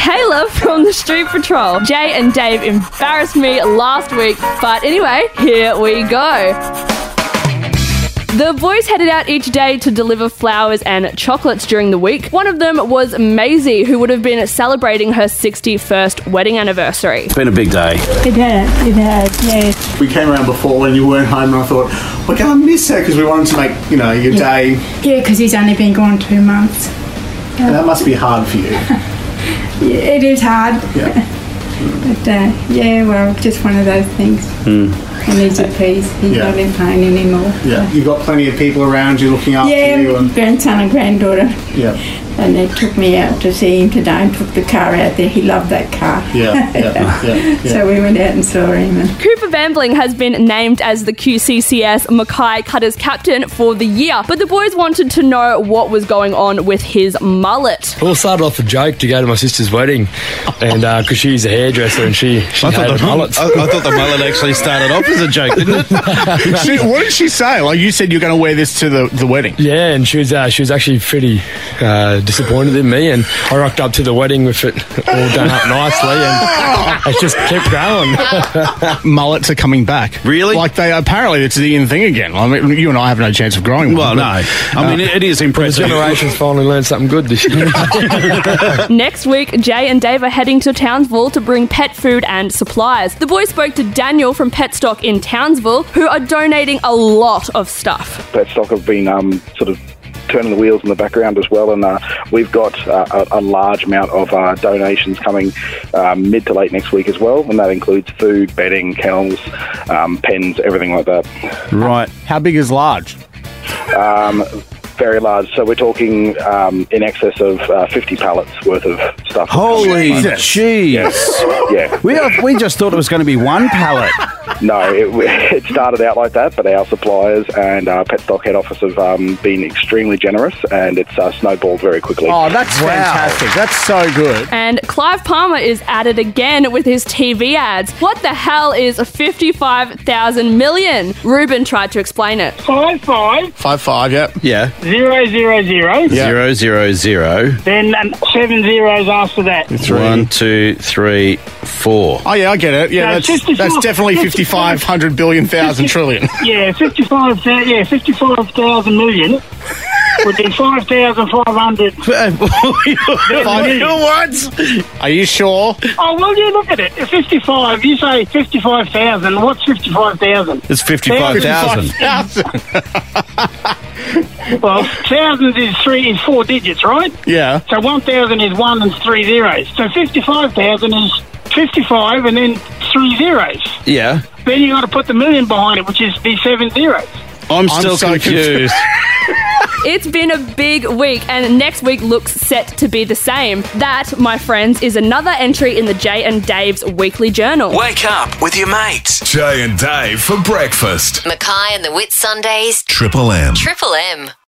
Kayla from the Street Patrol. Jay and Dave embarrassed me last week, but anyway, here we go. The boys headed out each day to deliver flowers and chocolates during the week. One of them was Maisie, who would have been celebrating her 61st wedding anniversary. It's been a big day. It has, yeah. We came around before when you weren't home and I thought, we're going to miss her because we wanted to make, your day. Yeah, because he's only been gone 2 months. And that must be hard for you. Yeah, it is hard. Yeah. But, just one of those things. He needs a peace. He's not in pain anymore. Yeah. You've got plenty of people around you looking after you. Yeah, grandson and granddaughter. Yeah. And they took me out to see him today and took the car out there. He loved that car. Yeah. So we went out and saw him. And Cooper Bambling has been named as the QCCS Mackay Cutters captain for the year, but the boys wanted to know what was going on with his mullet. It all started off a joke to go to my sister's wedding, and because she's a hairdresser and she hated mullets. I thought the mullet actually started off as a joke, didn't it? What did she say? Like, you said you're going to wear this to the wedding. Yeah, and she was actually pretty disappointed in me, and I rocked up to the wedding with it all done up nicely, and it just kept growing. Mullets are coming back. Really? Like, apparently it's the in thing again. I mean, you and I have no chance of growing one. Well, no. I mean, it is The impressive. generation's finally learned something good this year. Next week, Jay and Dave are heading to Townsville to bring pet food and supplies. The boys spoke to Daniel from Petstock in Townsville, who are donating a lot of stuff. Petstock have been sort of turning the wheels in the background as well, and we've got a large amount of donations coming mid to late next week as well, and that includes food, bedding, kennels, pens, everything like that. Right. How big is large? Very large, so we're talking in excess of 50 pallets worth of stuff. Holy jeez. Yeah. We just thought it was going to be one pallet. No, it started out like that, but our suppliers and our Petstock head office have been extremely generous, and it's snowballed very quickly. Oh, that's fantastic. That's so good. And Clive Palmer is at it again with his TV ads. What the hell is 55,000 million? Ruben tried to explain it. 5-5, yep. Yeah. 0, 0, 0. 0, 0, 0. Then 7 zeros after that. 1, 2, 3, 4. Oh, yeah, I get it. Yeah, No, that's 54 definitely 5,500 billion thousand trillion. Yeah, 55,000 million would be 5,500. What? Are you sure? Oh, well, you look at it. 55, you say 55,000. What's 55,000? It's 55,000. 55,000. Well, thousands is 4 digits, right? Yeah. So 1,000 is 1 and 3 zeros. So 55,000 is 55 and then 3 zeros. Yeah. Then you got to put the million behind it, which is the 7 zeros. I'm still so confused. It's been a big week, and next week looks set to be the same. That, my friends, is another entry in the Jay and Dave's weekly journal. Wake up with your mates. Jay and Dave for breakfast. Mackay and the Whit Sundays. Triple M. Triple M.